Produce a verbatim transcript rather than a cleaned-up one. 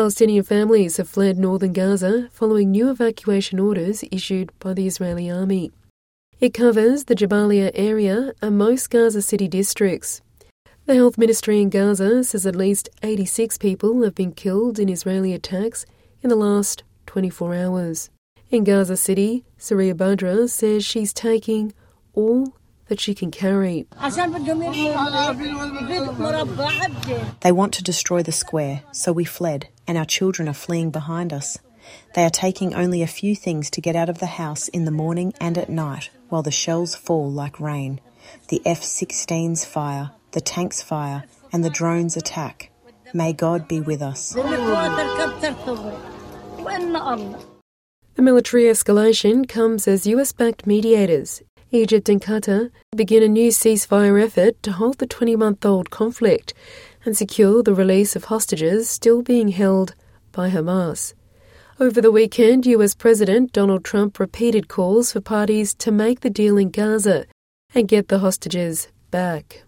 Palestinian families have fled northern Gaza following new evacuation orders issued by the Israeli army. It covers the Jabalia area and most Gaza City districts. The health ministry in Gaza says at least eighty-six people have been killed in Israeli attacks in the last twenty-four hours. In Gaza City, Saria Badra says she's taking all that she can carry. They want to destroy the square, so we fled, and our children are fleeing behind us. They are taking only a few things to get out of the house in the morning and at night, while the shells fall like rain. The F sixteens fire, the tanks fire, and the drones attack. May God be with us. The military escalation comes as U S-backed mediators, Egypt and Qatar, begin a new ceasefire effort to halt the twenty-month-old conflict and secure the release of hostages still being held by Hamas. Over the weekend, U S President Donald Trump repeated calls for parties to make the deal in Gaza and get the hostages back.